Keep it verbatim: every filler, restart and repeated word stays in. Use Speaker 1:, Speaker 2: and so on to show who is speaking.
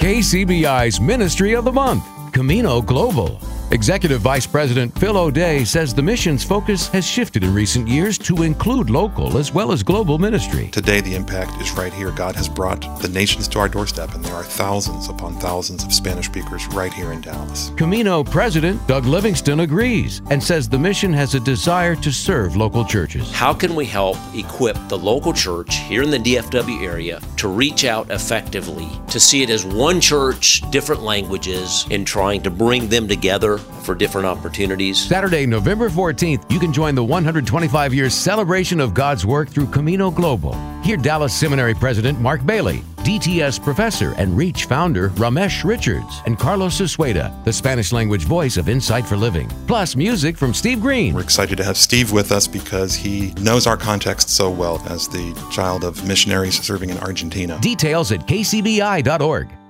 Speaker 1: K C B I's Ministry of the Month, Camino Global. Executive Vice President Phil O'Day says the mission's focus has shifted in recent years to include local as well as global ministry.
Speaker 2: Today, the impact is right here. God has brought the nations to our doorstep, and there are thousands upon thousands of Spanish speakers right here in Dallas.
Speaker 1: Camino President Doug Livingston agrees and says the mission has a desire to serve local churches.
Speaker 3: How can we help equip the local church here in the D F W area to reach out effectively, to see it as one church, different languages, and trying to bring them together for different opportunities?
Speaker 1: Saturday, November fourteenth, you can join the one hundred twenty-five year celebration of God's work through Camino Global. Hear Dallas Seminary President Mark Bailey, D T S professor and REACH founder Ramesh Richards, and Carlos Sueda, the Spanish language voice of Insight for Living. Plus music from Steve Green.
Speaker 2: We're excited to have Steve with us because he knows our context so well as the child of missionaries serving in Argentina.
Speaker 1: Details at K C B I dot org.